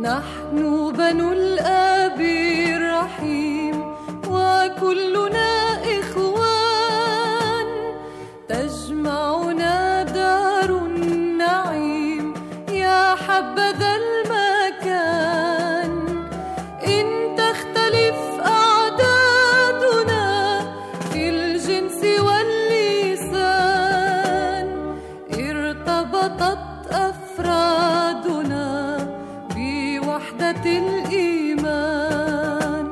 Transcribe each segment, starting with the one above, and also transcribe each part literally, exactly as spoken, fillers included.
نحن بنو الآب الرحيم وكلنا إخوان، تجمعنا دار النعيم يا حبذا المكان. إن تختلف أعدادنا في الجنس واللسان، ارتبطت أفرادنا بوحدة الإيمان.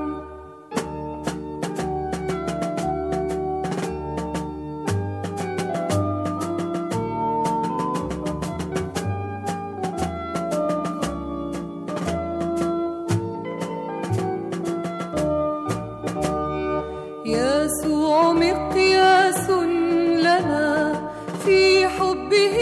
يسوع مقياس لنا في حبه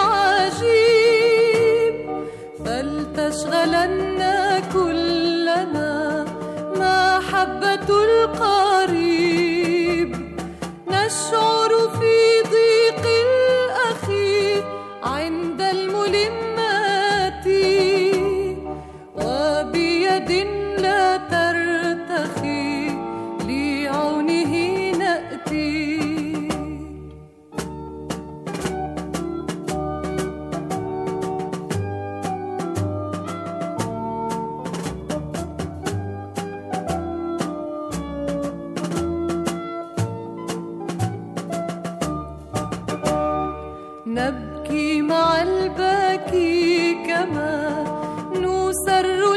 العجيب، فلتشغلنا كلنا محبة القريب. نشعر في ضيق الأخي عند الملمات، وبيد لا ترتخي لعونه نأتي. نبكي مع الباكي كما نسر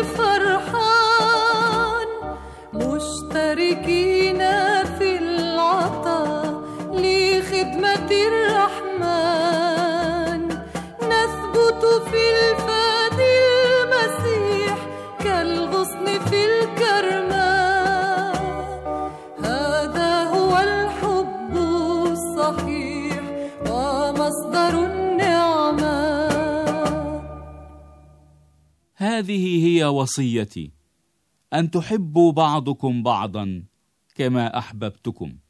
للفرحان، مشتركين في العطاء لخدمة الرحمن. نثبت في الفادي المسيح كالغصن في الكرمان. هذا هو الحب الصحيح ومصدر النعمة. هذه هي وصيتي، أن تحبوا بعضكم بعضا كما أحببتكم.